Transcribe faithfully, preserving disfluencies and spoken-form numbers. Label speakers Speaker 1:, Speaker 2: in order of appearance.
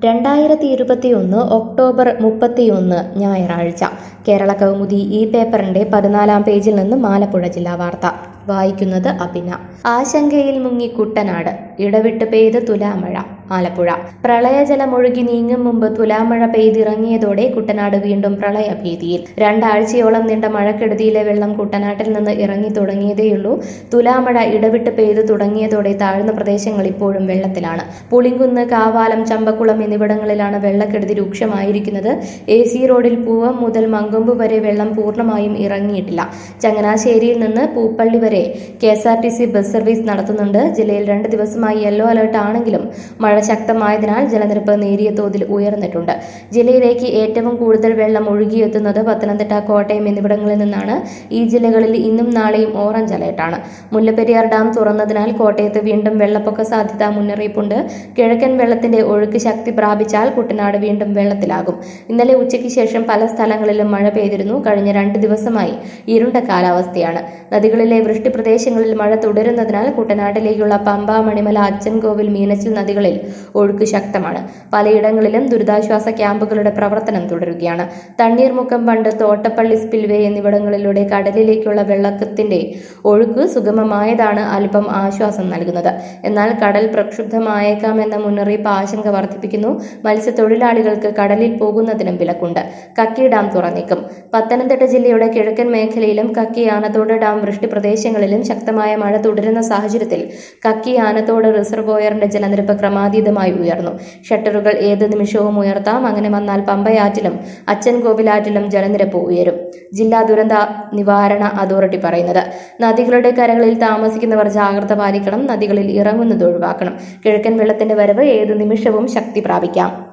Speaker 1: രണ്ടായിരത്തി ഇരുപത്തിയൊന്ന് ഒക്ടോബർ മുപ്പത്തിയൊന്ന് ഞായറാഴ്ച. കേരള കൗമുദി ഈ പേപ്പറിന്റെ പതിനാലാം പേജിൽ നിന്ന് ആലപ്പുഴ ജില്ലാ വാർത്ത വായിക്കുന്നത് അഭിന. ആശങ്കയിൽ മുങ്ങി കുട്ടനാട്, ഇടവിട്ട് പെയ്ത് തുലാമഴ. ആലപ്പുഴ. പ്രളയജലമൊഴുകി നീങ്ങും മുമ്പ് തുലാമഴ പെയ്തിറങ്ങിയതോടെ കുട്ടനാട് വീണ്ടും പ്രളയഭീതിയിൽ. രണ്ടാഴ്ചയോളം നീണ്ട മഴക്കെടുതിയിലെ വെള്ളം കുട്ടനാട്ടിൽ നിന്ന് ഇറങ്ങി തുടങ്ങിയതേയുള്ളൂ. തുലാമഴ ഇടവിട്ട് പെയ്തു തുടങ്ങിയതോടെ താഴ്ന്ന പ്രദേശങ്ങൾ ഇപ്പോഴും വെള്ളത്തിലാണ്. പുളിങ്കുന്ന്, കാവാലം, ചമ്പക്കുളം എന്നിവിടങ്ങളിലാണ് വെള്ളക്കെടുതി രൂക്ഷമായിരിക്കുന്നത്. എ സി റോഡിൽ പൂവം മുതൽ മങ്കൊമ്പ് വരെ വെള്ളം പൂർണ്ണമായും ഇറങ്ങിയിട്ടില്ല. ചങ്ങനാശ്ശേരിയിൽ നിന്ന് പൂപ്പള്ളി വരെ K S R T C bus service നടത്തുന്നുണ്ട്. ജില്ലയിൽ രണ്ട് ദിവസമായി യെല്ലോ അലർട്ട് ആണെങ്കിലും മഴ ശക്തമായതിനാൽ ജലനിരപ്പ് നേരിയ തോതിൽ ഉയർന്നിട്ടുണ്ട്. ജില്ലയിലേക്ക് ഏറ്റവും കൂടുതൽ വെള്ളം ഒഴുകിയെത്തുന്നത് പത്തനംതിട്ട, കോട്ടയം എന്നിവിടങ്ങളിൽ നിന്നാണ്. ഈ ജില്ലകളിൽ ഇന്നും നാളെയും ഓറഞ്ച് അലർട്ടാണ്. മുല്ലപ്പെരിയാർ ഡാം തുറന്നതിനാൽ കോട്ടയത്ത് വീണ്ടും വെള്ളപ്പൊക്ക സാധ്യതാ മുന്നറിയിപ്പുണ്ട്. കിഴക്കൻ വെള്ളത്തിന്റെ ഒഴുക്ക് ശക്തി പ്രാപിച്ചാൽ കുട്ടനാട് വീണ്ടും വെള്ളത്തിലാകും. ഇന്നലെ ഉച്ചയ്ക്ക് ശേഷം പല സ്ഥലങ്ങളിലും മഴ പെയ്തിരുന്നു. കഴിഞ്ഞ രണ്ട് ദിവസമായി ഇരുണ്ട കാലാവസ്ഥയാണ്. നദികളിലെ വൃഷ്ടി പ്രദേശങ്ങളിൽ മഴ തുടരുന്നതിനാൽ കുട്ടനാട്ടിലേക്കുള്ള പമ്പ, മണിമല, അച്ചൻകോവിൽ, മീനച്ചിൽ നദികളിൽ ഒഴുക്ക് ശക്തമാണ്. പലയിടങ്ങളിലും ദുരിതാശ്വാസ ക്യാമ്പുകളുടെ പ്രവർത്തനം തുടരുകയാണ്. തണ്ണീർമുക്കം ബണ്ട്, തോട്ടപ്പള്ളി സ്പിൽവേ എന്നിവിടങ്ങളിലൂടെ കടലിലേക്കുള്ള വെള്ളത്തിന്റെ ഒഴുക്ക് സുഗമമായതാണ് അല്പം ആശ്വാസം നൽകുന്നത്. എന്നാൽ കടൽ പ്രക്ഷുബ്ധമായേക്കാമെന്ന മുന്നറിയിപ്പ് ആശങ്ക വർദ്ധിപ്പിക്കുന്നു. മത്സ്യത്തൊഴിലാളികൾക്ക് കടലിൽ പോകുന്നതിനും വിലക്കുണ്ട്. കക്കി ഡാം തുറന്നേക്കും. പത്തനംതിട്ട ജില്ലയുടെ കിഴക്കൻ മേഖലയിലും കക്കി, ആനത്തോട് ഡാം വൃഷ്ടി പ്രദേശങ്ങളിലും ശക്തമായ മഴ തുടരുന്ന സാഹചര്യത്തിൽ കക്കി, ആനത്തോട് റിസർവോയറിന്റെ ജലനിരപ്പ് ക്രമാതീതമായി ഉയർന്നു. ഷട്ടറുകൾ ഏത് നിമിഷവും ഉയർത്താം. അങ്ങനെ വന്നാൽ പമ്പയാറ്റിലും അച്ചൻകോവിലാറ്റിലും ജലനിരപ്പ് ഉയരും. ജില്ലാ ദുരന്ത നിവാരണ അതോറിറ്റി പറയുന്നത്. നദികളുടെ കരകളിൽ താമസിക്കുന്നവർ ജാഗ്രത പാലിക്കണം. നദികളിൽ ഇറങ്ങുന്നത് ഒഴിവാക്കണം. കിഴക്കൻ വെള്ളത്തിന്റെ വരവ് ഏത് നിമിഷവും ശക്തി പ്രാപിക്കാം.